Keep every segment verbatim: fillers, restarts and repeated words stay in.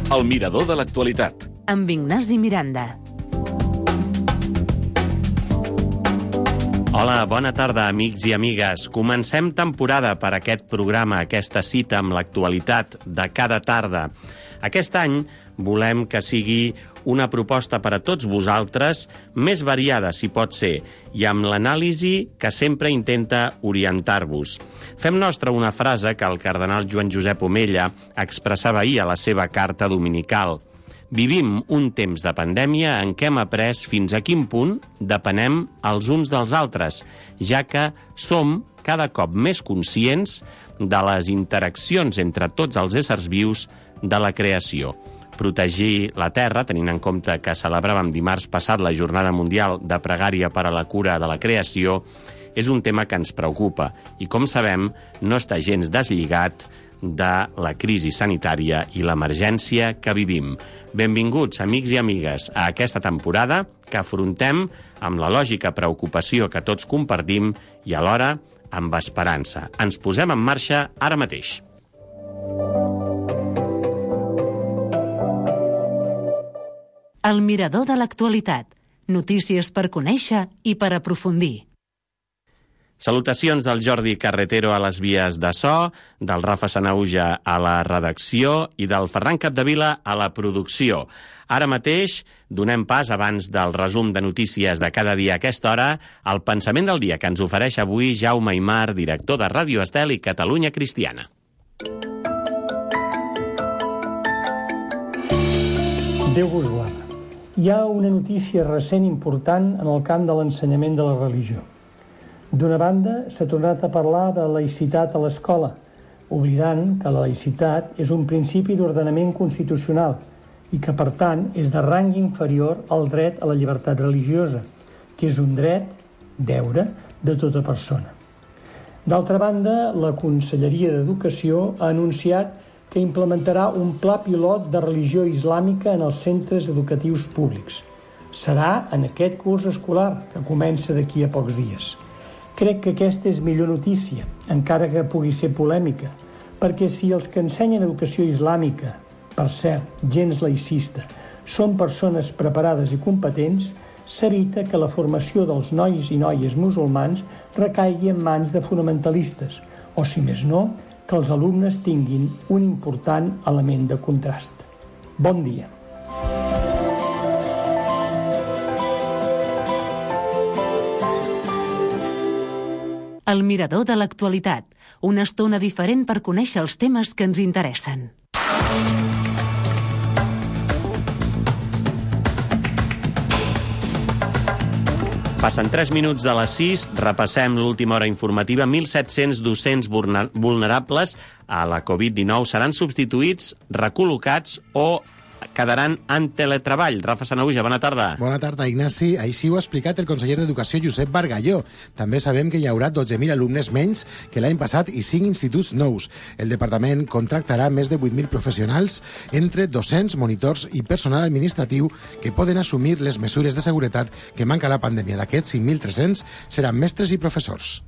El mirador de l'actualitat. Amb Ignasi Miranda. Hola, bona tarda, amics i amigues. Comencem temporada per aquest programa, aquesta cita amb l'actualitat de cada tarda. Aquest any volem que sigui una proposta per a tots vosaltres, més variada, si pot ser, i amb l'anàlisi que sempre intenta orientar-vos. Fem nostra una frase que el cardenal Joan Josep Omella expressava ahir a la seva carta dominical. Vivim un temps de pandèmia en què hem après fins a quin punt depenem els uns dels altres, ja que som cada cop més conscients de les interaccions entre tots els éssers vius de la creació. Protegir la Terra, tenint en compte que celebràvem dimarts passat la Jornada Mundial de Pregària per a la Cura de la Creació, és un tema que ens preocupa i, com sabem, no està gens deslligat de la crisi sanitària i l'emergència que vivim. Benvinguts, amics i amigues, a aquesta temporada que afrontem amb la lògica preocupació que tots compartim i alhora amb esperança. Ens posem en marxa ara mateix. El mirador de l'actualitat. Notícies per conèixer i per aprofundir. Salutacions del Jordi Carretero a les vies de so, del Rafa Sanauja a la redacció i del Ferran Capdevila a la producció. Ara mateix donem pas, abans del resum de notícies de cada dia a aquesta hora, al pensament del dia que ens ofereix avui Jaume Aymar, director de Ràdio Estel i Catalunya Cristiana. Déu vos guarda. Hi ha una notícia recent important en el camp de l'ensenyament de la religió. D'una banda, s'ha tornat a parlar de laïcitat a l'escola, oblidant que la laïcitat és un principi d'ordenament constitucional i que, per tant, és de rang inferior al dret a la llibertat religiosa, que és un dret, deure, de tota persona. D'altra banda, la Conselleria d'Educació ha anunciat que implementarà un pla pilot de religió islàmica en els centres educatius públics. Serà en aquest curs escolar, que comença d'aquí a pocs dies. Crec que aquesta és millor notícia, encara que pugui ser polèmica, perquè si els que ensenyen educació islàmica, per cert, gens laïcista, són persones preparades i competents, s'evita que la formació dels nois i noies musulmans recaigui en mans de fonamentalistes, o, si més no, que els alumnes tinguin un important element de contrast. Bon dia. El mirador de l'actualitat. Una estona diferent per conèixer els temes que ens interessen. Passen tres minuts de les sis, repassem l'última hora informativa. mil set-cents docents vulnerables a la covid dinou seran substituïts, recol·locats o quedaran en teletreball. Rafa Sanauja, bona tarda. Bona tarda, Ignasi. Així ho ha explicat el conseller d'Educació, Josep Bargalló. També sabem que hi haurà dotze mil alumnes menys que l'any passat i cinc instituts nous. El departament contractarà més de vuit mil professionals, entre docents, monitors i personal administratiu que poden assumir les mesures de seguretat que manca la pandèmia. D'aquests cinc mil tres-cents seran mestres i professors.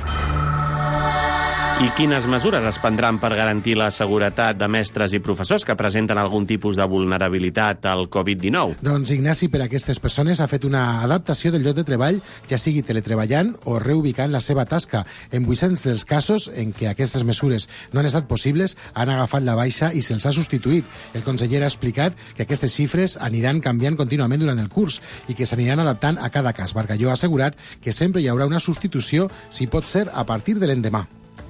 I quines mesures es prendran per garantir la seguretat de mestres i professors que presenten algun tipus de vulnerabilitat al covid dinou? Doncs Ignasi, per a aquestes persones ha fet una adaptació del lloc de treball, ja sigui teletreballant o reubicant la seva tasca. En vuit-cents dels casos en què aquestes mesures no han estat possibles, han agafat la baixa i se'ls ha substituït. El conseller ha explicat que aquestes xifres aniran canviant contínuament durant el curs i que s'aniran adaptant a cada cas. Bargalló ha assegurat que sempre hi haurà una substitució, si pot ser a partir de l'endemà.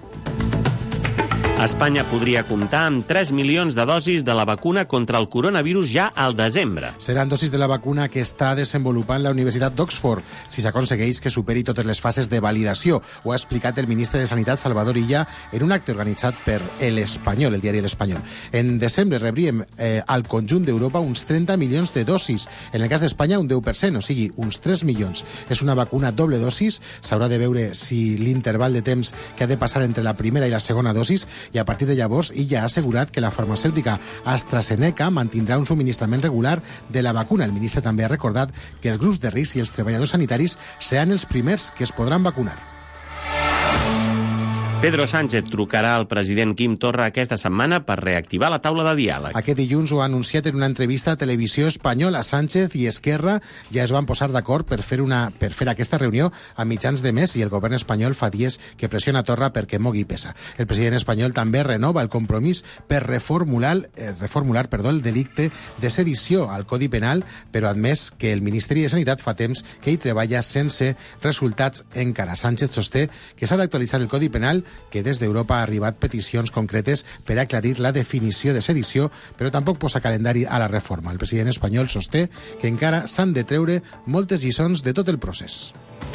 Espanya podria comptar amb tres milions de dosis de la vacuna contra el coronavirus ja al desembre. Seran dosis de la vacuna que està desenvolupant la Universitat d'Oxford, si s'aconsegueix que superi totes les fases de validació. Ho ha explicat el ministre de Sanitat, Salvador Illa, en un acte organitzat per El Espanyol, el diari El Espanyol. En desembre rebríem eh, al conjunt d'Europa uns trenta milions de dosis. En el cas d'Espanya, un deu per cent, o sigui, uns tres milions. És una vacuna doble dosis. S'haurà de veure si l'interval de temps que ha de passar entre la primera i la segona dosis, i a partir de llavors ella ha assegurat que la farmacèutica AstraZeneca mantindrà un subministrament regular de la vacuna. El ministre també ha recordat que els grups de risc i els treballadors sanitaris seran els primers que es podran vacunar. Pedro Sánchez trucarà al president Quim Torra aquesta setmana per reactivar la taula de diàleg. Aquest dilluns ho ha anunciat en una entrevista a Televisió Espanyola. Sánchez i Esquerra ja es van posar d'acord per fer una per fer aquesta reunió a mitjans de mes i el govern espanyol fa dies que pressiona Torra perquè mogui peça. El president espanyol també renova el compromís per reformular, eh, reformular perdó, el delicte de sedició al Codi Penal, però ha admès que el Ministeri de Sanitat fa temps que hi treballa sense resultats encara. Sánchez sosté que s'ha d'actualitzar el Codi Penal, que des d'Europa ha arribat peticions concretes per aclarir la definició de sedició, però tampoc posa calendari a la reforma. El president espanyol sosté que encara s'han de treure moltes lliçons de tot el procés.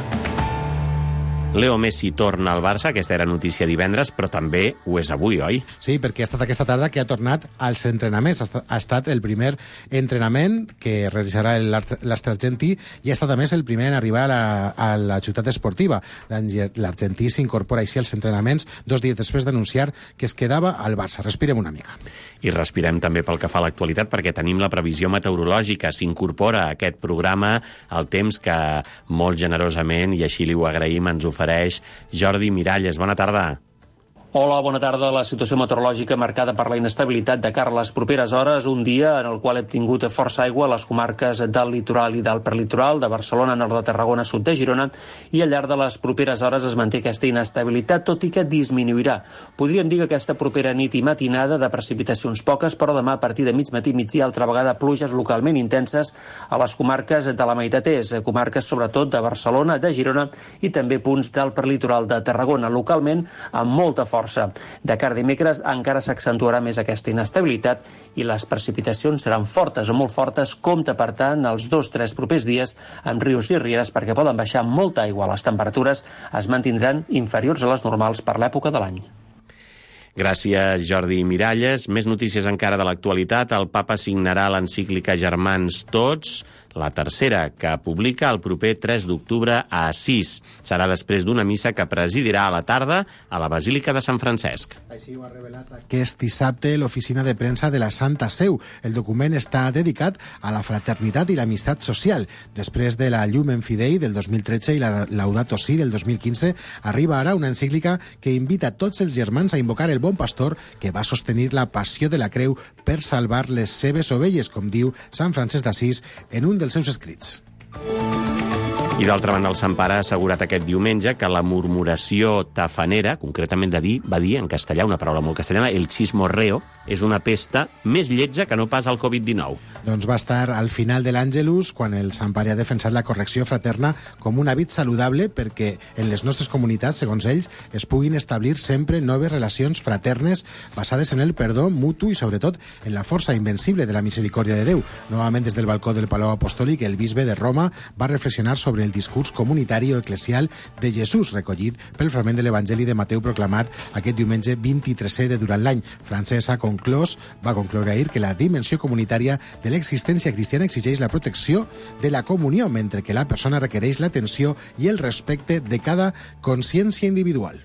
Leo Messi torna al Barça, aquesta era notícia divendres, però també ho és avui, oi? Sí, perquè ha estat aquesta tarda que ha tornat als entrenaments. Ha estat el primer entrenament que realitzarà l'astre argentí i ha estat, a més, el primer en arribar a la, a la ciutat esportiva. L'argentí s'incorpora així als entrenaments dos dies després d'anunciar que es quedava al Barça. Respirem una mica. I respirem també pel que fa a l'actualitat, perquè tenim la previsió meteorològica. S'incorpora a aquest programa el temps que molt generosament, i així li ho agraïm, ens ofereix Jordi Miralles. Bona tarda. Hola, bona tarda. La situació meteorològica marcada per la inestabilitat de cara a les properes hores, un dia en el qual hem tingut força aigua a les comarques del litoral i del prelitoral, de Barcelona, nord de Tarragona, sud de Girona, i al llarg de les properes hores es manté aquesta inestabilitat, tot i que disminuirà. Podríem dir que aquesta propera nit i matinada de precipitacions poques, però demà a partir de mig matí, migdia, altra vegada pluges localment intenses a les comarques de la meitat est, comarques sobretot de Barcelona, de Girona i també punts del prelitoral de Tarragona, localment amb molta força. De cara a dimecres encara s'accentuarà més aquesta inestabilitat i les precipitacions seran fortes o molt fortes. Compte, per tant, els dos tres propers dies amb rius i rieres perquè poden baixar molta aigua. Les temperatures es mantindran inferiors a les normals per l'època de l'any. Gràcies, Jordi Miralles. Més notícies encara de l'actualitat. El papa signarà l'encíclica Germans Tots, la tercera, que publica el proper tres d'octubre a Assís. Serà després d'una missa que presidirà a la tarda a la Basílica de Sant Francesc. Així ho ha revelat aquest dissabte l'oficina de premsa de la Santa Seu. El document està dedicat a la fraternitat i l'amistat social. Després de la Lumen Fidei del dos mil tretze i la Laudato Si del dos mil quinze, arriba ara una encíclica que invita tots els germans a invocar el bon pastor que va sostenir la passió de la creu per salvar les seves ovelles, com diu Sant Francesc d'Assís en un dels seus escrits. I d'altra banda, el Sant Pare ha assegurat aquest diumenge que la murmuració tafanera, concretament de dir, va dir en castellà, una paraula molt castellana, el chismorreo, és una pesta més lletja que no pas el covid dinou. Doncs va estar al final de l'Àngelus quan el Sant Pare ha defensat la correcció fraterna com un hàbit saludable perquè en les nostres comunitats, segons ells, es puguin establir sempre noves relacions fraternes basades en el perdó mutu i, sobretot, en la força invencible de la misericòrdia de Déu. Novament, des del balcó del Palau Apostòlic, el bisbe de Roma va reflexionar sobre el discurs comunitari o eclesial de Jesús, recollit pel fragment de l'Evangeli de Mateu proclamat aquest diumenge vint-i-tresè de durant l'any. Francesc ha conclòs, va concloure ahir que la dimensió comunitària de l'existència cristiana exigeix la protecció de la comunió, mentre que la persona requereix l'atenció i el respecte de cada consciència individual.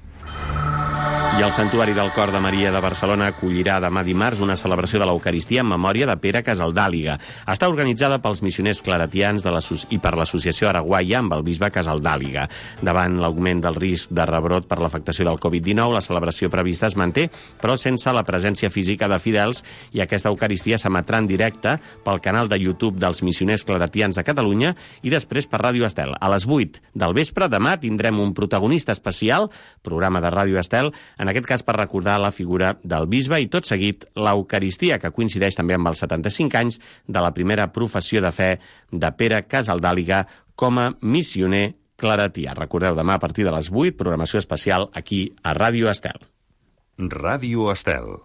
I el Santuari del Cor de Maria de Barcelona acollirà demà dimarts una celebració de l'Eucaristia en memòria de Pere Casaldàliga. Està organitzada pels missioners claretians de la, i per l'Associació Araguaia amb el bisbe Casaldàliga. Davant l'augment del risc de rebrot per l'afectació del covid dinou, la celebració prevista es manté, però sense la presència física de fidels, i aquesta Eucaristia s'emetrà en directe pel canal de YouTube dels missioners claretians de Catalunya i després per Ràdio Estel. A les vuit del vespre demà tindrem un protagonista especial, programa de Ràdio Estel, en aquest cas per recordar la figura del bisbe i tot seguit l'Eucaristia, que coincideix també amb els setanta-cinc anys de la primera professió de fe de Pere Casaldàliga com a missioner claretià. Recordeu, demà a partir de les vuit, programació especial aquí a Ràdio Estel. Ràdio Estel.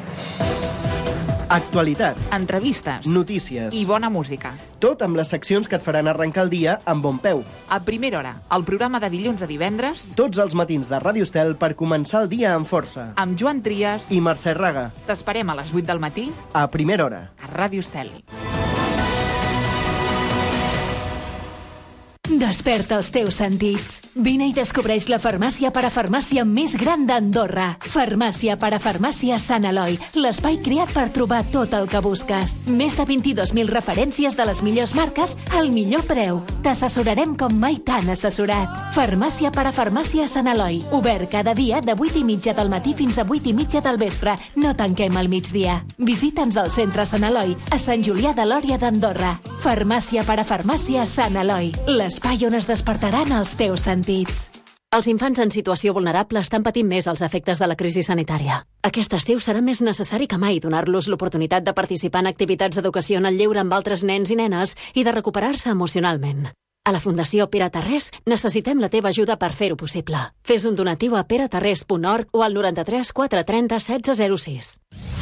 Actualitat, entrevistes, notícies i bona música. Tot amb les seccions que et faran arrencar el dia amb bon peu. A primera hora, el programa de dilluns a divendres. Tots els matins de Ràdio Estel per començar el dia amb força. Amb Joan Trias i Mercè Raga. T'esperem a les vuit del matí. A primera hora. A Ràdio Estel. Desperta els teus sentits. Vine i descobreix la farmàcia parafarmàcia més gran d'Andorra. Farmàcia parafarmàcia Sant Eloi, l'espai creat per trobar tot el que busques. Més de vint-i-dos mil referències de les millors marques al millor preu. T'assessorarem com mai t'han assessorat. Farmàcia parafarmàcia Sant Eloi. Obert cada dia de vuit i mitja del matí fins a vuit i mitja del vespre. No tanquem al migdia. Visita'ns al centre Sant Eloi, a Sant Julià de Lòria d'Andorra. Farmàcia parafarmàcia Sant Eloi. L'espai on es despertaran els teus sentits. Els infants en situació vulnerable estan patint més els efectes de la crisi sanitària. Aquest estiu serà més necessari que mai donar-los l'oportunitat de participar en activitats d'educació en el lleure amb altres nens i nenes i de recuperar-se emocionalment. A la Fundació Pere Tarrés necessitem la teva ajuda per fer-ho possible. Fes un donatiu a peretarrés punt org o al noranta-tres quatre trenta setze zero sis.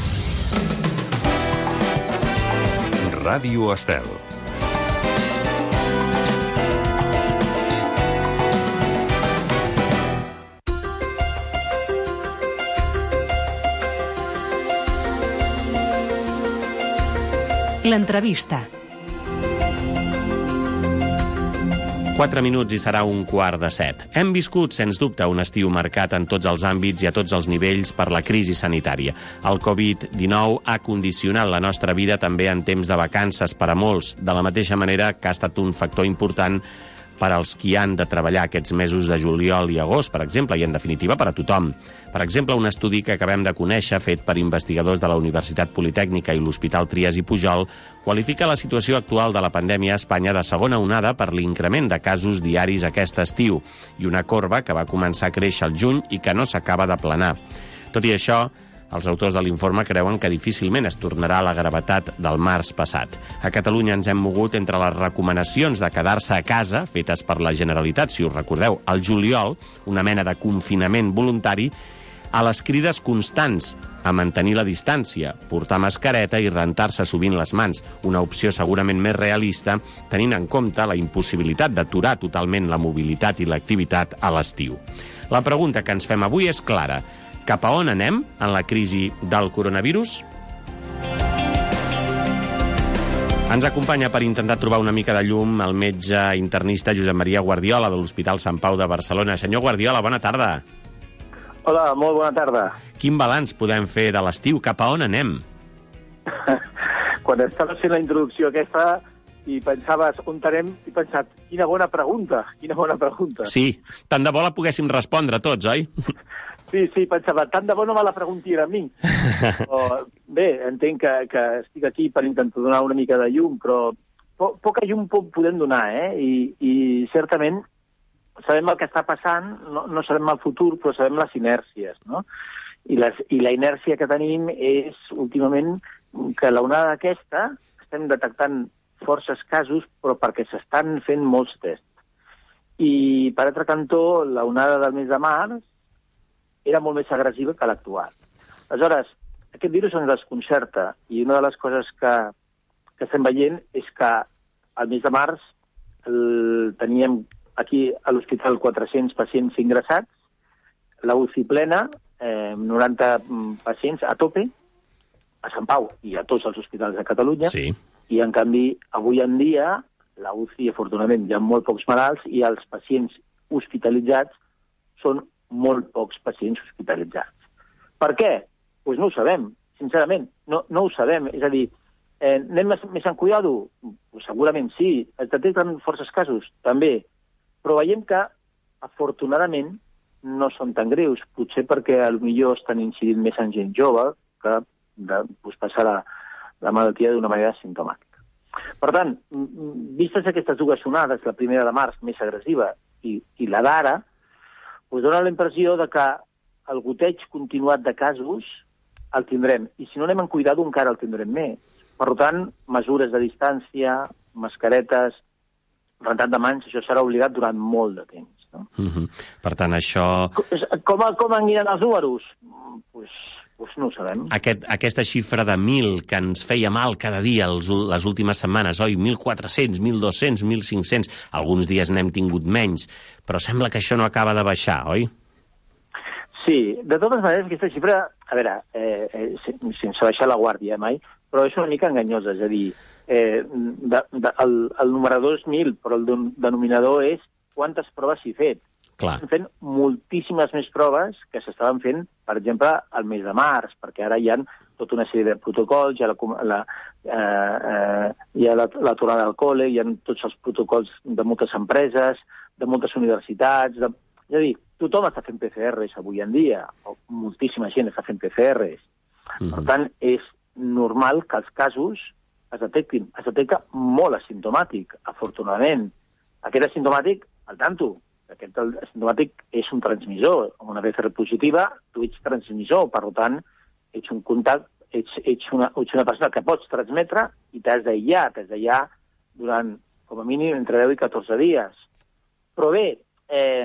Ràdio Estel. L'entrevista. Quatre minuts i serà un quart de set. Hem viscut, sens dubte, un estiu marcat en tots els àmbits i a tots els nivells per la crisi sanitària. El covid dinou ha condicionat la nostra vida també en temps de vacances per a molts, de la mateixa manera que ha estat un factor important per als qui han de treballar aquests mesos de juliol i agost, per exemple, i en definitiva per a tothom. Per exemple, un estudi que acabem de conèixer, fet per investigadors de la Universitat Politècnica i l'Hospital Trias i Pujol, qualifica la situació actual de la pandèmia a Espanya de segona onada per l'increment de casos diaris aquest estiu i una corba que va començar a créixer al juny i que no s'acaba d'aplanar. Tot i això, els autors de l'informe creuen que difícilment es tornarà a la gravetat del març passat. A Catalunya ens hem mogut entre les recomanacions de quedar-se a casa, fetes per la Generalitat, si us recordeu, al juliol, una mena de confinament voluntari, a les crides constants a mantenir la distància, portar mascareta i rentar-se sovint les mans, una opció segurament més realista, tenint en compte la impossibilitat d'aturar totalment la mobilitat i l'activitat a l'estiu. La pregunta que ens fem avui és clara. Cap a on anem en la crisi del coronavirus? Ens acompanya per intentar trobar una mica de llum el metge internista Josep Maria Guardiola de l'Hospital Sant Pau de Barcelona. Senyor Guardiola, bona tarda. Hola, molt bona tarda. Quin balanç podem fer de l'estiu? Cap a on anem? Quan estava fent la introducció aquesta i pensaves on anem, he pensat, quina bona pregunta, quina bona pregunta. Sí, tant de bo la poguéssim respondre tots, oi? Sí, sí, pensava, tant de bo no me la pregunti a mi. Però, bé, entenc que, que estic aquí per intentar donar una mica de llum, però po poca llum podem donar, eh? I, i certament sabem el que està passant, no, no sabem el futur, però sabem les inèrcies, no? I, les, i la inèrcia que tenim és, últimament, que l'onada aquesta estem detectant forces casos, però perquè s'estan fent molts tests. I, per altre cantó, l'onada del mes de març era molt més agressiva que l'actual. Aleshores, aquest virus ens desconcerta i una de les coses que, que estem veient és que al mes de març el, teníem aquí a l'hospital quatre-cents pacients ingressats, la U C I plena, eh, noranta pacients a tope, a Sant Pau i a tots els hospitals de Catalunya, sí. I en canvi, avui en dia, la U C I, afortunadament, hi ha molt pocs malalts i els pacients hospitalitzats són molt pocs pacients hospitalitzats. Per què? Doncs pues no ho sabem, sincerament, no, no ho sabem. És a dir, eh, anem més, més en cuidado? Pues segurament sí. Es detecten forces casos? També. Però veiem que, afortunadament, no són tan greus. Potser perquè potser estan incidint més en gent jove que de, pues, passar la, la malaltia d'una manera simptomàtica. Per tant, vistes aquestes dues onades, la primera de març més agressiva i, i la d'ara, us dona la impressió de que el goteig continuat de casos el tindrem. I si no anem en cuidado, encara el tindrem més. Per tant, mesures de distància, mascaretes, rentat de mans, això serà obligat durant molt de temps. No? Mm-hmm. Per tant, això... Com, com aniran els números? Pues, pues no ho sabem. Aquest, aquesta xifra de mil que ens feia mal cada dia els, les últimes setmanes, oi? mil quatre-cents, mil dos-cents, mil cinc-cents... Alguns dies n'hem tingut menys, però sembla que això no acaba de baixar, oi? Sí, de totes maneres, aquesta xifra, a veure, eh, eh, sense baixar la guàrdia mai, però és una mica enganyosa, és a dir, eh, de, de, el, el numerador és mil, però el denominador és quantes proves s'hi fet. Clar. Estem fent moltíssimes més proves que s'estaven fent, per exemple, al mes de març, perquè ara hi ha tota una sèrie de protocols, hi ha la, la, eh, eh, hi ha la, la tornada al col·le, hi ha tots els protocols de moltes empreses, de moltes universitats... De... És a dir, tothom està fent P C Rs avui en dia, o moltíssima gent està fent P C Rs. Mm-hmm. Per tant, és normal que els casos es detectin. Es detecta molt asimptomàtic, afortunadament. Aquest asimptomàtic, al tanto, aquest asimptomàtic és un transmissor. Amb una P C R positiva, tu ets transmissor, per tant, ets un contacte, ets, ets, una, ets una persona que pots transmetre i t'has d'aïllar, t'has d'aïllar durant, com a mínim, entre deu i catorze dies. Però bé, eh,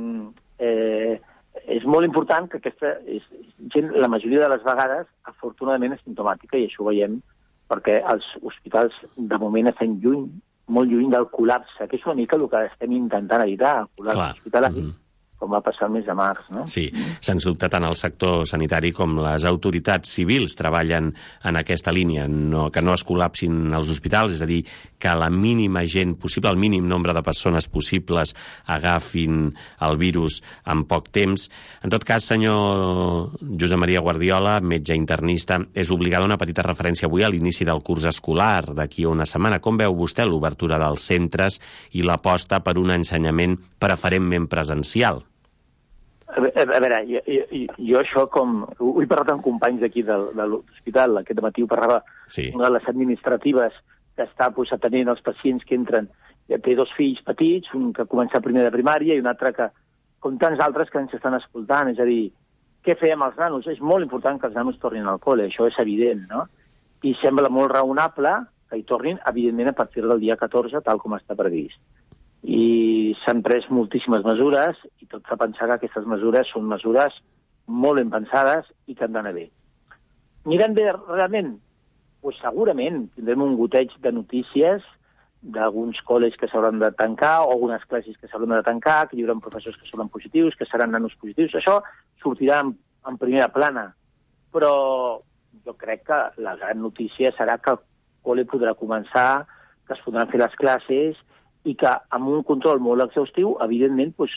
eh, és molt important que aquesta és, gent, la majoria de les vegades, afortunadament, és simptomàtica, i això ho veiem perquè els hospitals, de moment, estan lluny, molt lluny del col·lapse, que és una mica el que estem intentant evitar, el col·lapse hospitalari, mm-hmm. com va passar el mes de març, no? Sí, sens dubte tant el sector sanitari com les autoritats civils treballen en aquesta línia, no, que no es col·lapsin els hospitals, és a dir, que la mínima gent possible, el mínim nombre de persones possibles agafin el virus en poc temps. En tot cas, senyor Josep Maria Guardiola, metge internista, és obligada una petita referència avui a l'inici del curs escolar d'aquí a una setmana. Com veu vostè l'obertura dels centres i l'aposta per un ensenyament preferentment presencial? A veure, jo, jo, jo això com... Ho he parlat amb companys d'aquí de, de l'hospital, aquest matí ho parlava sí. Una de les administratives que està pues, atenent els pacients que entren. Ja té dos fills petits, un que comença primer de primària i un altre que, com tants altres que ens estan escoltant, és a dir, què fem als nanos? És molt important que els nanos tornin al col·le, això és evident, no? I sembla molt raonable que hi tornin, evidentment, a partir del dia catorze, tal com està previst. I s'han pres moltíssimes mesures i tot fa pensar que aquestes mesures són mesures molt ben pensades i que han d'anar bé. Aniran bé realment? Pues segurament tindrem un goteig de notícies d'alguns col·les que s'hauran de tancar o algunes classes que s'hauran de tancar, que hi haurà professors que seran positius, que seran nanos positius. Això sortirà en, en primera plana. Però jo crec que la gran notícia serà que el col·le podrà començar, que es podran fer les classes i que amb un control molt exhaustiu, evidentment, pues,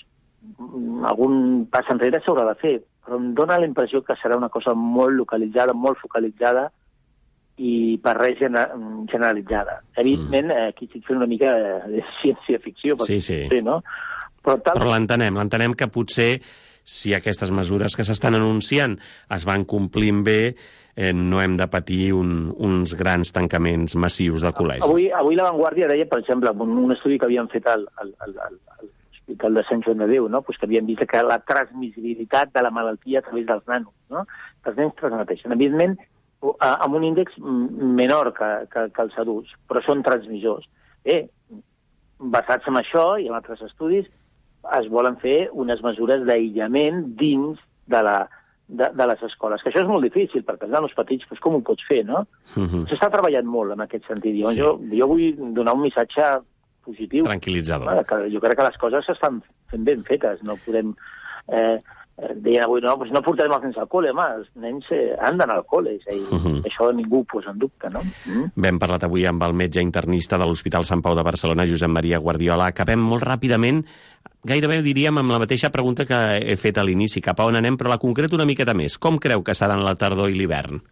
algun pas enrere s'haurà de fer. Però em dóna la impressió que serà una cosa molt localitzada, molt focalitzada i per res generalitzada. Evidentment, mm. aquí estic fent una mica de ciència-ficció, sí, sí. Sé, no? Però, tal... Però l'entenem, l'entenem que potser si aquestes mesures que s'estan anunciant es van complint bé, eh, no hem de patir un, uns grans tancaments massius de col·legis. Avui, avui La Vanguardia deia, per exemple, un, un estudi que havien fet al, al, al, al, al l'Hospital de Sant Joan de Déu, no? Pues que havien vist que la transmissibilitat de la malaltia a través dels nanos, no? Que els nens transmeteixen. Evidentment, amb un índex menor que, que, que els adults, però són transmissors. Bé, basats en això i en altres estudis, es volen fer unes mesures d'aïllament dins de, la, de, de les escoles, que això és molt difícil, perquè els nanos petits, doncs com ho pots fer, no? Uh-huh. S'està treballant molt en aquest sentit. Sí. Jo, jo vull donar un missatge positiu. Tranquil·litzador. Que jo crec que les coses s'estan fent ben fetes, no podem... Eh, deien avui, no, doncs no portarem els nens al col·le, home, els nens eh, han d'anar al col·le, és a dir, uh-huh. Això ningú ho posa en dubte, no? Mm. Vam parlat avui amb el metge internista de l'Hospital Sant Pau de Barcelona, Josep Maria Guardiola. Acabem molt ràpidament, gairebé diríem amb la mateixa pregunta que he fet a l'inici, cap a on anem, però la concreta una miqueta més. Com creu que seran la tardor i l'hivern?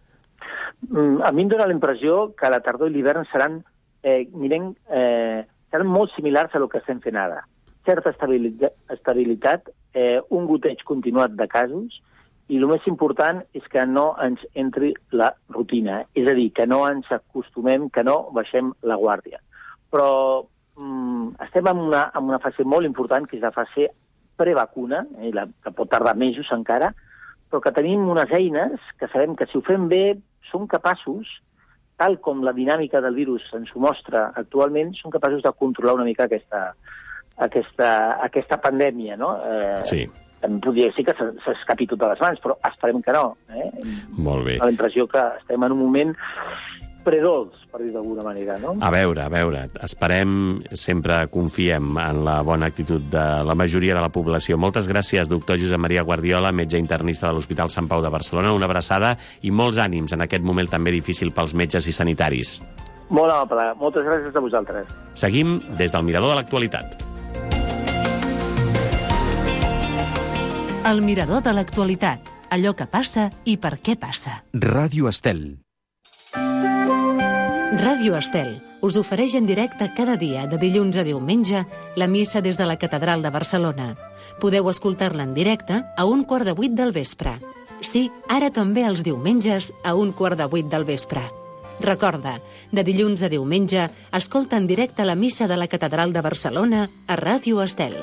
Mm, a mi em dóna la impressió que la tardor i l'hivern seran, eh, miren, eh, seran molt similars a lo que estem fent ara. Certa estabilitat, estabilitat eh, un goteig continuat de casos i el més important és que no ens entri la rutina, és a dir, que no ens acostumem, que no baixem la guàrdia. Però mm, estem en una, en una fase molt important, que és la fase prevacuna, eh, la, que pot tardar mesos encara, però que tenim unes eines que sabem que si ho fem bé som capaços, tal com la dinàmica del virus ens ho mostra actualment, som capaços de controlar una mica aquesta... Aquesta, aquesta pandèmia, no? Eh, sí. Podria dir que s'escapi tot de les mans, però esperem que no. Eh? Molt bé. La impressió que estem en un moment predolç, per dir d'alguna manera, no? A veure, a veure, esperem, sempre confiem en la bona actitud de la majoria de la població. Moltes gràcies, doctor Josep Maria Guardiola, metge internista de l'Hospital Sant Pau de Barcelona. Una abraçada i molts ànims en aquest moment també difícil pels metges i sanitaris. Molt amable. Moltes gràcies a vosaltres. Seguim des del Mirador de l'Actualitat. El Mirador de l'Actualitat. Allò que passa i per què passa. Ràdio Estel. Ràdio Estel us ofereix en directe cada dia, de dilluns a diumenge, la missa des de la Catedral de Barcelona. Podeu escoltar-la en directe a un quart de vuit del vespre. Sí, ara també els diumenges a un quart de vuit del vespre. Recorda, de dilluns a diumenge, escolta en directe la missa de la Catedral de Barcelona a Ràdio Estel.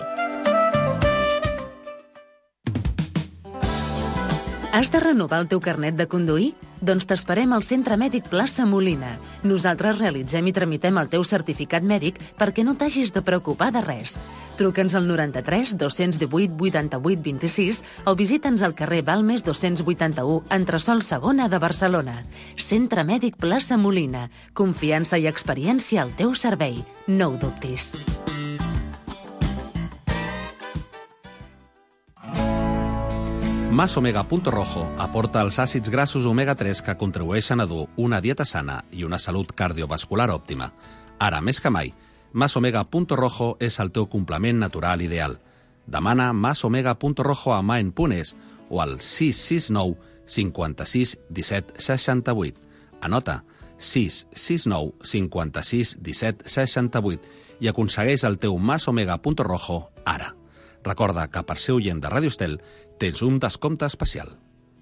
Has de renovar el teu carnet de conduir? Doncs t'esperem al Centre Mèdic Plaça Molina. Nosaltres realitzem i tramitem el teu certificat mèdic perquè no t'hagis de preocupar de res. Truca'ns al noranta-tres dos-cents divuit vuitanta-vuit vint-i-sis o visita'ns al carrer Balmes dos-cents vuitanta-u, entresòl segona de Barcelona. Centre Mèdic Plaça Molina. Confiança i experiència al teu servei. No ho dubtis. Mas Omega Punto Rojo aporta els àcids grassos omega tres que contribueixen a dur una dieta sana i una salut cardiovascular òptima. Ara, més que mai, Mas Omega Punto Rojo és el teu complement natural ideal. Demana Mas Omega Punto Rojo a maen punt es o al sis sis nou cinquanta-sis disset seixanta-vuit. Anota, sis sis nou cinquanta-sis disset seixanta-vuit i aconsegueix el teu Mas Omega Punto Rojo ara. Recorda que per ser oient de Ràdio Estel tens un descompte especial.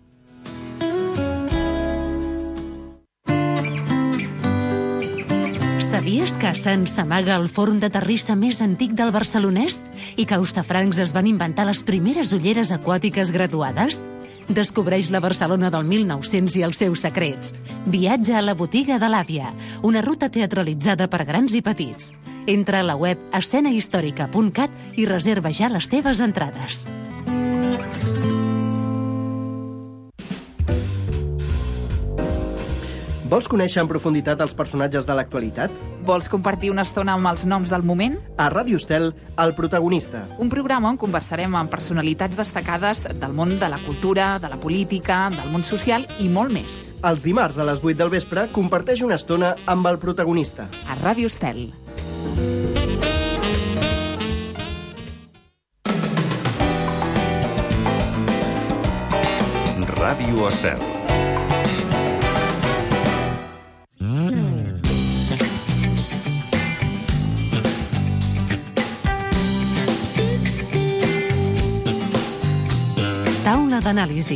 Sabies que a Sants s'amaga el forn de terrissa més antic del barcelonès? I que a Hostafrancs es van inventar les primeres ulleres aquàtiques graduades? Descobreix la Barcelona del mil nou-cents i els seus secrets. Viatge a la botiga de l'àvia, una ruta teatralitzada per grans i petits. Entra a la web escena històrica punt cat i reserva ja les teves entrades. Vols conèixer en profunditat els personatges de l'actualitat? Vols compartir una estona amb els noms del moment? A Ràdio Estel, El protagonista. Un programa on conversarem amb personalitats destacades del món de la cultura, de la política, del món social i molt més. Els dimarts a les vuit del vespre comparteix una estona amb El protagonista. A Ràdio Estel. Ràdio Estel. Taula d'anàlisi.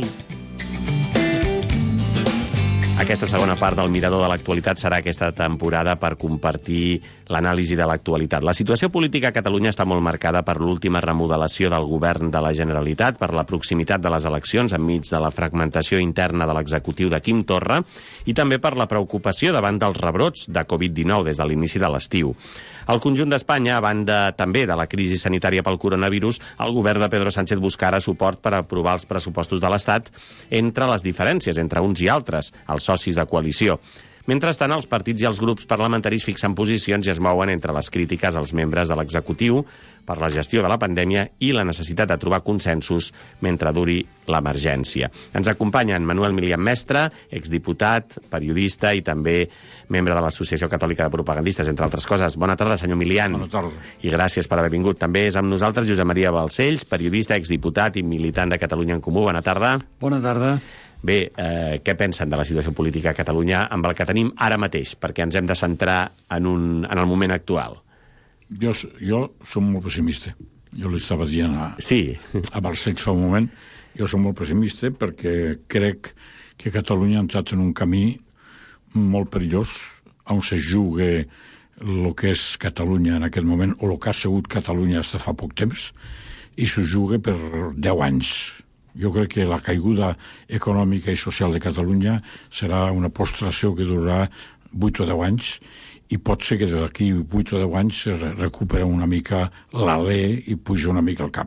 Aquesta segona part del Mirador de l'Actualitat serà aquesta temporada per compartir l'anàlisi de l'actualitat. La situació política a Catalunya està molt marcada per l'última remodelació del govern de la Generalitat, per la proximitat de les eleccions enmig de la fragmentació interna de l'executiu de Quim Torra i també per la preocupació davant dels rebrots de covid dinou des de l'inici de l'estiu. Al conjunt d'Espanya, a banda també de la crisi sanitària pel coronavirus, el govern de Pedro Sánchez buscarà suport per aprovar els pressupostos de l'Estat entre les diferències entre uns i altres, els socis de coalició. Mentrestant, els partits i els grups parlamentaris fixen posicions i es mouen entre les crítiques als membres de l'executiu per la gestió de la pandèmia i la necessitat de trobar consensos mentre duri l'emergència. Ens acompanya en Manuel Milian Mestre, exdiputat, periodista i també membre de l'Associació Catòlica de Propagandistes, entre altres coses. Bona tarda, senyor Milian. Bona tarda. I gràcies per haver vingut. També és amb nosaltres Josep Maria Balcells, periodista, exdiputat i militant de Catalunya en Comú. Bona tarda. Bona tarda. Bé, eh, què pensen de la situació política a Catalunya amb el que tenim ara mateix? Perquè ens hem de centrar en, un, en el moment actual. Jo, jo som molt pessimista. Jo li estava dient a, sí. a Balcells fa un moment. Jo som molt pessimista perquè crec que Catalunya ha entrat en un camí molt perillós on se juga el que és Catalunya en aquest moment o el que ha sigut Catalunya des de fa poc temps i s'ho juga per deu anys. Jo crec que la caiguda econòmica i social de Catalunya serà una postració que durarà vuit o deu anys i pot ser que d'aquí vuit o deu anys es recupera una mica l'alè i puja una mica el cap.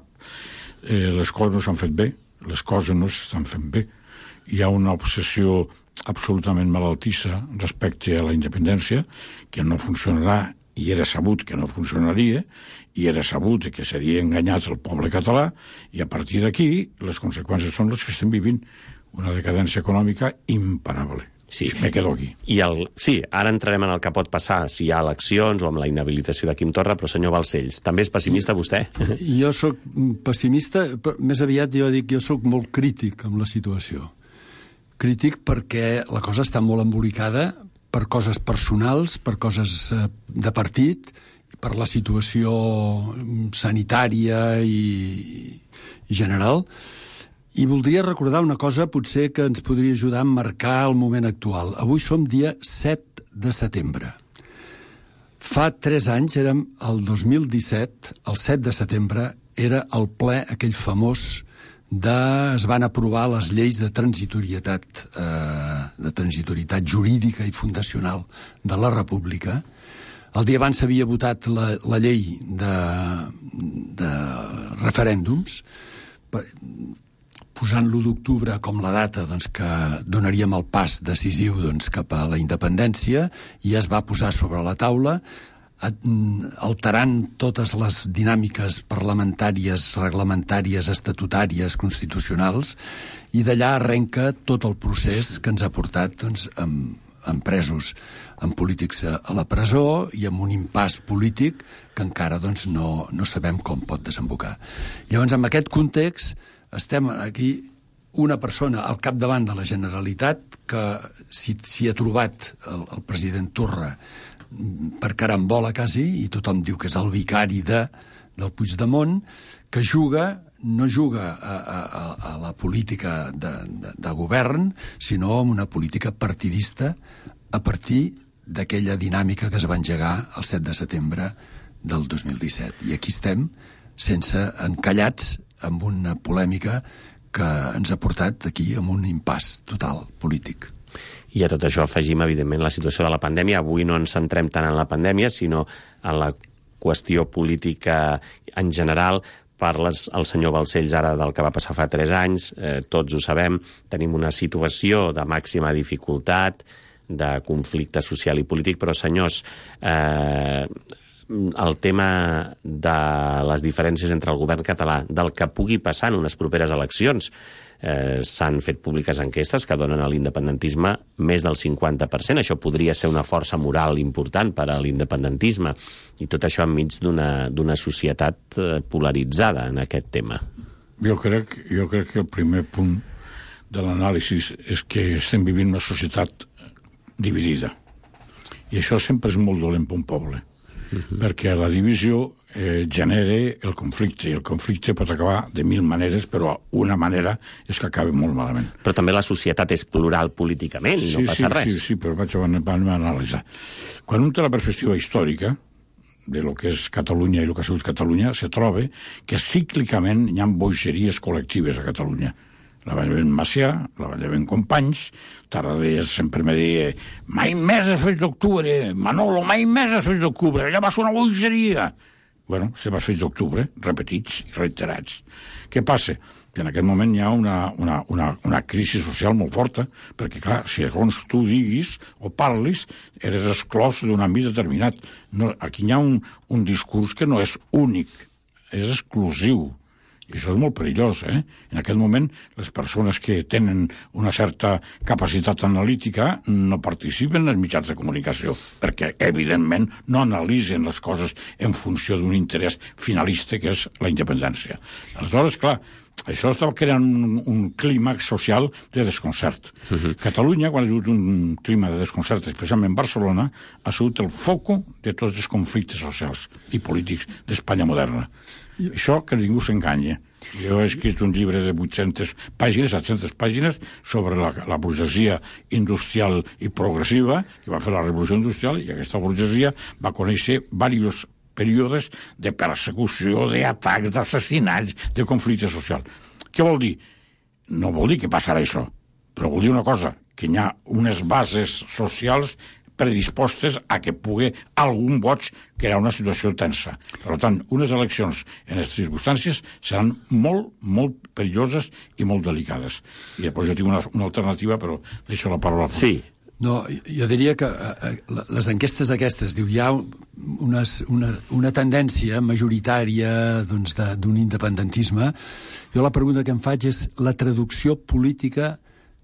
Eh, les coses no s'han fet bé, les coses no s'estan fent bé. Hi ha una obsessió absolutament malaltissa respecte a la independència que no funcionarà i era sabut que no funcionaria i era sabut que seria enganyat el poble català i a partir d'aquí les conseqüències són les que estem vivint, una decadència econòmica imparable. Sí. Me quedo aquí. I el, sí, ara entrarem en el que pot passar, si hi ha eleccions o amb la inhabilitació de Quim Torra, però senyor Balcells, també és pessimista vostè? Jo sóc pessimista, però més aviat jo dic jo sóc molt crític amb la situació. Crític perquè la cosa està molt embolicada per coses personals, per coses de partit, per la situació sanitària i, i general. I voldria recordar una cosa potser que ens podria ajudar a marcar el moment actual. Avui som dia set de setembre. Fa tres anys, érem el dos mil disset, el set de setembre, era el ple aquell famós de... es van aprovar les lleis de transitorietat, eh, de transitorietat jurídica i fundacional de la República. El dia abans s'havia votat la, la llei de, de referèndums, posant l'u d'octubre com la data doncs, que donaríem el pas decisiu doncs, cap a la independència, i es va posar sobre la taula, alterant totes les dinàmiques parlamentàries, reglamentàries, estatutàries, constitucionals, i d'allà arrenca tot el procés que ens ha portat doncs, amb, amb presos, amb polítics a la presó i amb un impàs polític que encara doncs, no, no sabem com pot desembocar. Llavors, en aquest context, estem aquí una persona al capdavant de la Generalitat que s'hi si ha trobat el, el president Torra per carambola quasi, i tothom diu que és el vicari de, del Puigdemont, que juga, no juga a, a, a la política de, de, de govern, sinó en una política partidista a partir d'aquella dinàmica que es va engegar el set de setembre del dos mil disset. I aquí estem, sense encallats, amb una polèmica que ens ha portat aquí amb un impàs total polític. I a tot això afegim, evidentment, la situació de la pandèmia. Avui no ens centrem tant en la pandèmia, sinó en la qüestió política en general. Parles el senyor Balcells ara del que va passar fa tres anys, eh, tots ho sabem, tenim una situació de màxima dificultat, de conflicte social i polític, però senyors, eh, el tema de les diferències entre el govern català, del que pugui passar en unes properes eleccions. Eh, s'han fet públiques enquestes que donen a l'independentisme més del cinquanta per cent. Això podria ser una força moral important per a l'independentisme, i tot això enmig d'una d'una societat polaritzada en aquest tema. Jo crec, jo crec que el primer punt de l'anàlisi és que estem vivint una societat dividida. I això sempre és molt dolent per un poble. Uh-huh. Perquè la divisió eh, genera el conflicte, i el conflicte pot acabar de mil maneres, però una manera és que acabi molt malament. Però també la societat és plural políticament, i sí, no passa sí, res. Sí, sí, però vaig a, a analitzar. Quan un té la perspectiva històrica de lo que és Catalunya i el que ha sigut Catalunya, se troba que cíclicament hi ha bogeries col·lectives a Catalunya. La Vallvent Macià, la Vallvent Companys, Tarradellas sempre me deia mai més el fets d'octubre, Manolo, mai més el fets d'octubre, allà va ser una bogeria. Bueno, se va fets d'octubre, repetits i reiterats. Què passa? Que en aquest moment hi ha una, una, una, una crisi social molt forta, perquè, clar, si segons tu diguis o parlis, eres exclòs d'un àmbit determinat. No, aquí hi ha un, un discurs que no és únic, és exclusiu. I això és molt perillós, eh? En aquest moment, les persones que tenen una certa capacitat analítica no participen en els mitjans de comunicació, perquè, evidentment, no analitzen les coses en funció d'un interès finalista, que és la independència. Aleshores, clar, això estava creant un, un clima social de desconcert. Uh-huh. Catalunya, quan ha hagut un clima de desconcert, especialment Barcelona, ha sigut el foco de tots els conflictes socials i polítics d'Espanya moderna. I això que ningú s'enganya. Jo he escrit un llibre de vuit-centes pàgines, set-centes pàgines, sobre la, la burgesia industrial i progressiva, que va fer la revolució industrial, i aquesta burgesia va conèixer diversos períodes de persecució, d'atacs, d'assassinats, de conflicte social. Què vol dir? No vol dir que passarà això, però vol dir una cosa, que hi ha unes bases socials predispostes a que pugui algun vots crear una situació tensa. Per tant, unes eleccions en aquestes circumstàncies seran molt, molt perilloses i molt delicades. I després jo tinc una, una alternativa, però deixo la paraula. Sí. No, jo diria que eh, les enquestes aquestes, diu, hi ha unes, una, una tendència majoritària doncs, d'un independentisme. Jo la pregunta que em faig és la traducció política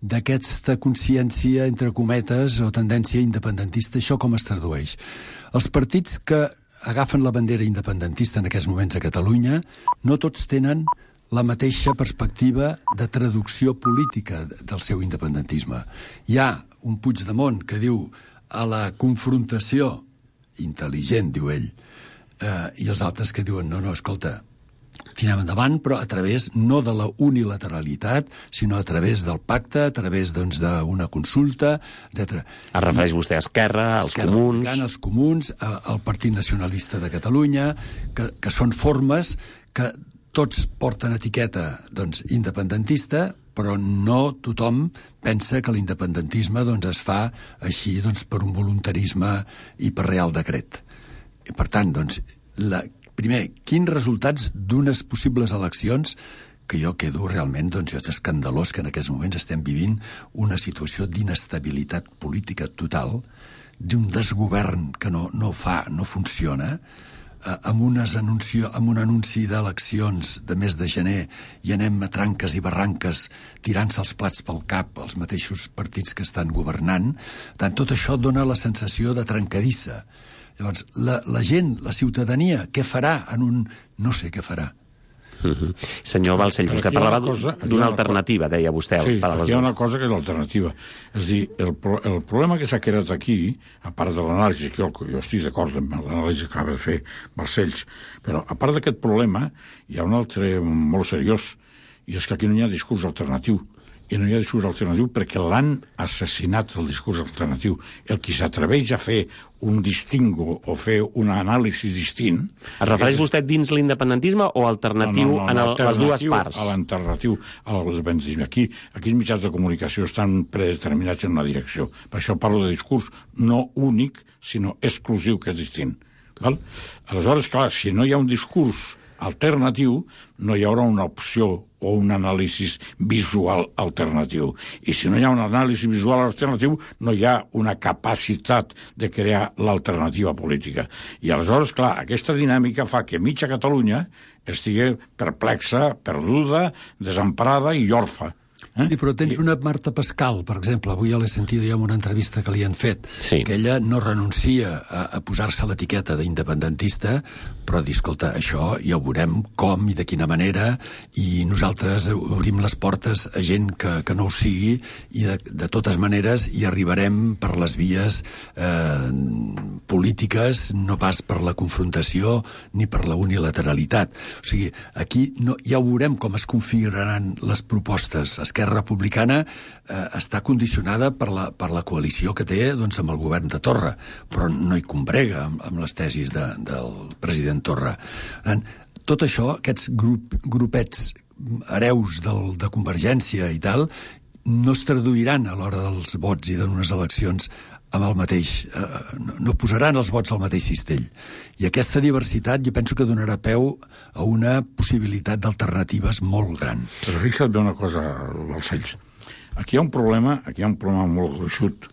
d'aquesta consciència, entre cometes, o tendència independentista. Això com es tradueix? Els partits que agafen la bandera independentista en aquests moments a Catalunya no tots tenen la mateixa perspectiva de traducció política del seu independentisme. Hi ha un Puigdemont que diu a la confrontació intel·ligent, diu ell, eh, i els altres que diuen, no, no, escolta, tirem endavant, però a través no de la unilateralitat, sinó a través del pacte, a través doncs, d'una consulta, etcètera. Es refereix vostè a Esquerra, als Esquerra Comuns... Republicana, als Comuns, a, al Partit Nacionalista de Catalunya, que, que són formes que tots porten etiqueta doncs, independentista, però no tothom pensa que l'independentisme doncs, es fa així doncs, per un voluntarisme i per real decret. I, per tant, doncs, la, primer, quins resultats d'unes possibles eleccions, que jo quedo realment, doncs, és escandalós que en aquests moments estem vivint una situació d'inestabilitat política total, d'un desgovern que no, no fa, no funciona, amb, unes anuncio, amb un anunci d'eleccions de mes de gener i anem a tranques i barranques tirant-se els plats pel cap els mateixos partits que estan governant. Tant, tot això dona la sensació de trencadissa. Llavors, la, la gent, la ciutadania, què farà en un... no sé què farà. Uh-huh. Senyor Balcells, vostè parlava d'una alternativa, deia vostè. Sí, per a les... aquí hi ha una cosa que és l'alternativa. És a dir, el, pro, el problema que s'ha creat aquí, a part de l'anàlisi, que jo, jo estic d'acord amb l'anàlisi que acaba de fer Balcells, però a part d'aquest problema hi ha un altre molt seriós, i és que aquí no hi ha discurs alternatiu. I no hi ha discurs alternatiu perquè l'han assassinat, el discurs alternatiu. El qui s'atreveix a fer un distingo o fer un anàlisi distint... Es refereix és... vostè dins l'independentisme o alternatiu no, no, no, en el, les dues parts? A l'alternatiu a l'independentisme. Aquí, aquí els mitjans de comunicació estan predeterminats en una direcció. Per això parlo de discurs no únic, sinó exclusiu, que és distint. Val? Aleshores, clar, si no hi ha un discurs alternatiu, no hi haurà una opció o un anàlisi visual alternatiu. I si no hi ha un anàlisi visual alternatiu, no hi ha una capacitat de crear l'alternativa política. I aleshores, clar, aquesta dinàmica fa que mitja Catalunya estigui perplexa, perduda, desemparada i orfa. Eh? Sí, però tens una Marta Pascal, per exemple, avui ja l'he sentit ja en una entrevista que li han fet, sí. que ella no renuncia a, a posar-se l'etiqueta d'independentista, però dir, escolta, això ja ho veurem com i de quina manera, i nosaltres obrim les portes a gent que, que no ho sigui, i de, de totes maneres hi arribarem per les vies eh, polítiques, no pas per la confrontació ni per la unilateralitat. O sigui, aquí no, ja ho veurem com es configuraran les propostes. Esquerra Republicana eh, està condicionada per la, per la coalició que té doncs, amb el govern de Torra, però no hi combrega amb, amb les tesis de, del president Torra. En, tot això, aquests grup, grupets hereus del, de Convergència i tal, no es traduiran a l'hora dels vots i d'unes eleccions amb el mateix... Eh, no, no posaran els vots al mateix cistell. I aquesta diversitat jo penso que donarà peu a una possibilitat d'alternatives molt gran. Però fixa't bé una cosa, Balcells. Aquí hi ha un problema, aquí hi ha un problema molt gruixut,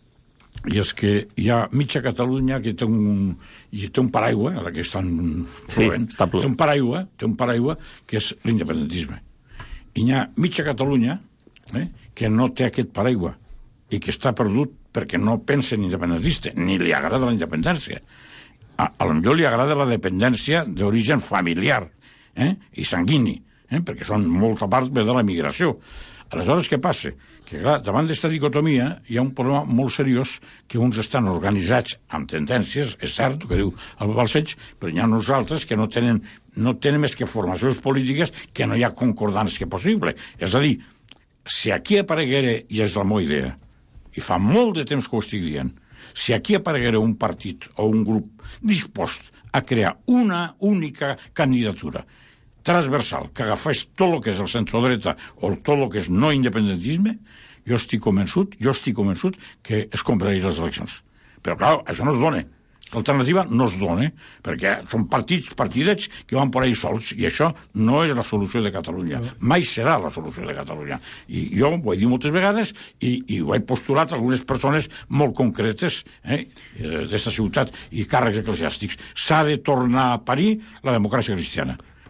i és que hi ha mitja Catalunya que té un, i té un paraigua, ara que estan plovent, sí, està té un paraigua, té un paraigua que és l'independentisme. I hi ha mitja Catalunya eh, que no té aquest paraigua i que està perdut perquè no pensa en independentista, ni li agrada la independència. A, a potser li agrada la dependència d'origen familiar eh, i sanguini, eh, perquè són molta part de la migració. Aleshores, què passa? Que, clar, davant d'aquesta dicotomia hi ha un problema molt seriós que uns estan organitzats amb tendències, és cert, que diu el Balcells, però hi ha uns altres que no tenen, no tenen més que formacions polítiques que no hi ha concordància possible. És a dir, si aquí apareguera, i és la meva idea, i fa molt de temps que ho estic dient, si aquí apareguera un partit o un grup dispost a crear una única candidatura transversal que agafés tot el que és el centrodreta o tot el que és no independentisme, jo estic convençut, jo estic convençut que es compraria les eleccions. Però, clar, això no es dona. L'alternativa no es dona, perquè són partits, partidets que van per ahí sols, i això no és la solució de Catalunya. Mai serà la solució de Catalunya. I jo ho he dit moltes vegades i, i ho he postulat a algunes persones molt concretes eh, d'esta ciutat i càrrecs eclesiàstics. S'ha de tornar a parir la democràcia cristiana.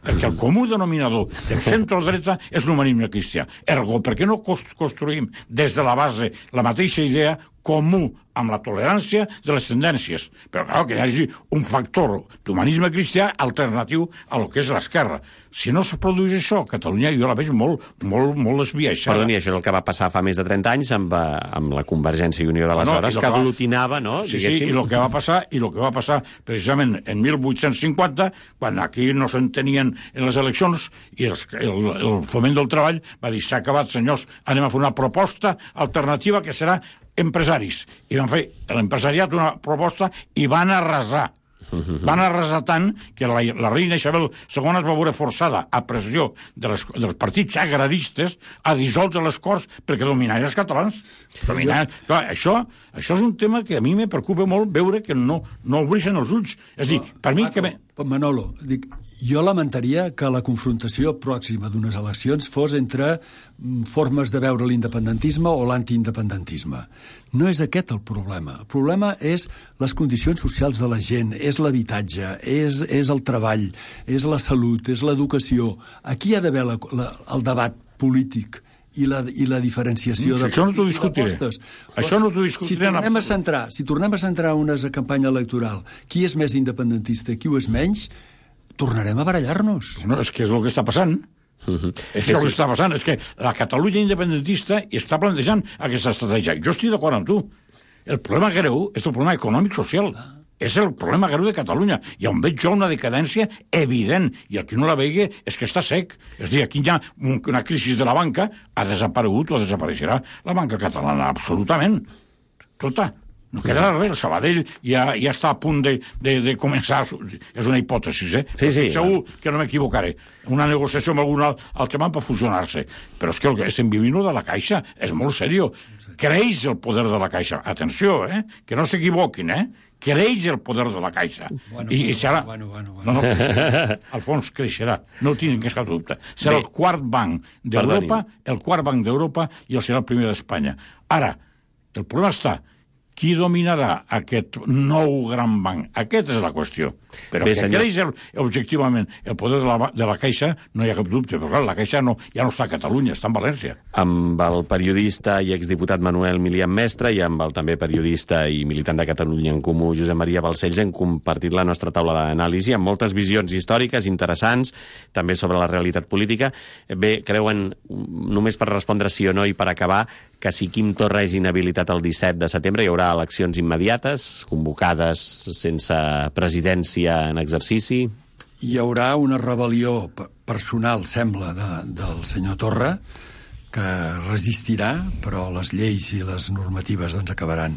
perquè el comú denominador del centre-dreta és l'humanisme cristià. Ergo, per què no construïm des de la base la mateixa idea comú amb la tolerància de les tendències? Però, clar, que hi hagi un factor d'humanisme cristià alternatiu a lo que és l'esquerra. Si no se produeix això, Catalunya jo la veig molt, molt, molt esbiaixada. Perdoni, això és el que va passar fa més de trenta anys amb, amb la Convergència i Unió d'aleshores, no, que aglutinava, no? Sí, sí, i el que va passar, i el que va passar precisament en mil vuit-cents cinquanta, quan aquí no s'entenien en les eleccions, i els, el, el Foment del Treball va dir, s'ha acabat, senyors, anem a fer una proposta alternativa que serà empresaris. I van fer l'empresariat una proposta i van arrasar. Van arrasar tant que la, la reina Isabel segona es va veure forçada a pressió de les, dels partits agraristes a dissoldre les Corts perquè dominaren els catalans. Dominaren. Clar, això, això és un tema que a mi me preocupa molt veure que no, no obreixen els ulls. És a dir, per mi que... Me... Manolo, dic, jo lamentaria que la confrontació pròxima d'unes eleccions fos entre formes de veure l'independentisme o l'antiindependentisme. No és aquest el problema. El problema és les condicions socials de la gent, és l'habitatge, és, és el treball, és la salut, és l'educació. Aquí hi ha d'haver la, la, el debat polític i la, i la diferenciació no, de això no t'ho discutiré. Això no t'ho discutiré. Si tornem a centrar, si tornem a centrar una campanya electoral, qui és més independentista, qui ho és menys, tornarem a barallar-nos. No, és que és el que està passant. Uh-huh. És el que està passant. És que la Catalunya independentista està plantejant aquesta estratègia. Jo estic d'acord amb tu. El problema greu és el problema econòmic-social. És el problema greu de Catalunya. I on veig jo una decadència evident. I el que no la vegi és que està sec. És a dir, aquí hi ha una crisi de la banca, ha desaparegut o desapareixerà la banca catalana, absolutament. Tota. No quedarà res. El Sabadell ja, ja està a punt de, de, de començar. És una hipòtesi, eh? Sí, sí. Segur que no m'equivocaré. Una negociació amb algun altre man per fusionar-se. Però és que el que estem vivint de la Caixa és molt seriós. Creix el poder de la Caixa. Atenció, eh? Que no s'equivoquin, eh? Creix el poder de la Caixa. Bueno, I, i serà... Bueno, bueno, bueno. No, no, creixerà. Al fons creixerà. No ho tinguin cap dubte. Serà Bé. el quart banc d'Europa, el quart banc d'Europa i el serà el primer d'Espanya. Ara, el problema està qui dominarà aquest nou gran banc? Aquesta és la qüestió. Però Bé, que creix el, objectivament el poder de la, de la Caixa, no hi ha cap dubte, però clar, la Caixa no, ja no està a Catalunya, està en València. Amb el periodista i exdiputat Manuel Milian Mestre i amb el també periodista i militant de Catalunya en Comú, Josep Maria Balcells, hem compartit la nostra taula d'anàlisi amb moltes visions històriques interessants, també sobre la realitat política. Bé, creuen, només per respondre sí o no i per acabar, que si Quim Torra és inhabilitat el disset de setembre hi haurà eleccions immediates, convocades sense presidència en exercici? Hi haurà una rebel·lió personal, sembla, de, del senyor Torra, que resistirà, però les lleis i les normatives doncs, acabaran.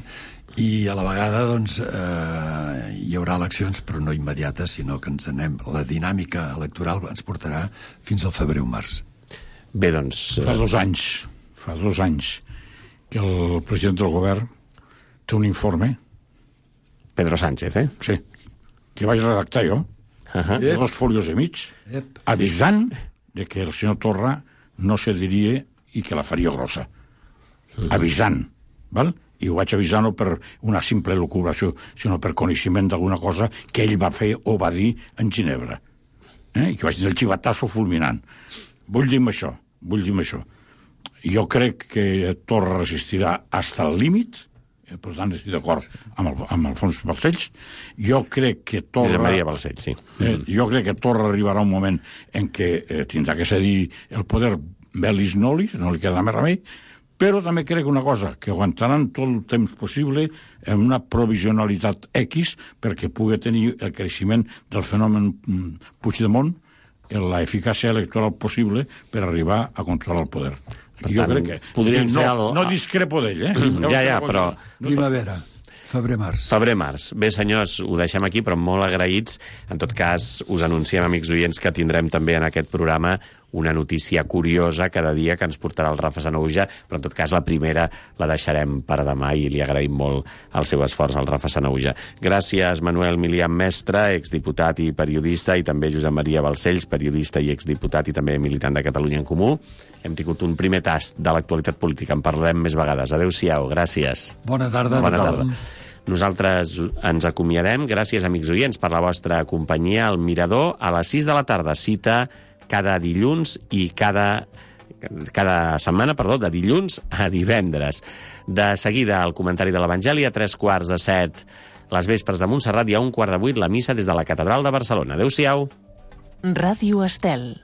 I a la vegada doncs, eh, hi haurà eleccions, però no immediates, sinó que ens anem. La dinàmica electoral ens portarà fins al febrer o març. Bé, doncs... Fa dos anys, fa dos anys, que el president del govern té un informe. Pedro Sánchez, eh? Sí, que vaig redactar jo, uh-huh. de dos folios i mig, Ep. avisant de que el senyor Torra no se diria i que la faria grossa. Uh-huh. Avisant, val? I ho vaig avisar no per una simple elucubració, sinó per coneixement d'alguna cosa que ell va fer o va dir en Ginebra. Eh? I que vaig dir el xivatasso fulminant. Vull dir això, vull dir això. Jo crec que Torra resistirà fins al límit, eh, per tant estic d'acord amb, el, amb Alfons Balcells. Jo crec que Torra... Josep Maria Balcells, sí. Eh, jo crec que Torra arribarà un moment en què eh, tindrà que cedir el poder velis nolis, no li queda més remei, però també crec una cosa, que aguantaran tot el temps possible en una provisionalitat X perquè pugui tenir el creixement del fenomen Puigdemont, l'eficàcia electoral possible per arribar a controlar el poder. Per jo tant, crec que... podrien no, ser algo... no discrepo d'ell, eh? No ja, ja, però... Primavera. Febrer-març. Febrer-març. Bé, senyors, ho deixem aquí, però molt agraïts. En tot cas, us anunciem, amics oients, que tindrem també en aquest programa una notícia curiosa cada dia que ens portarà el Rafa Sanahuja, però en tot cas la primera la deixarem per demà i li agraïm molt el seu esforç al Rafa Sanahuja. Gràcies, Manuel Milian Mestre, exdiputat i periodista, i també Josep Maria Balcells, periodista i exdiputat i també militant de Catalunya en Comú. Hem tingut un primer tast de l'actualitat política. En parlarem més vegades. Adéu-siau. Gràcies. Bona tarda. Bona tarda. Nosaltres ens acomiadem. Gràcies, amics oients, per la vostra companyia. El Mirador, a les sis de la tarda. Cita cada dilluns i cada, cada setmana, perdó, de dilluns a divendres. De seguida, el comentari de l'Evangeli, a tres quarts de set, les vespres de Montserrat, i a un quart de vuit, la missa des de la Catedral de Barcelona. Adéu-siau. Ràdio Estel.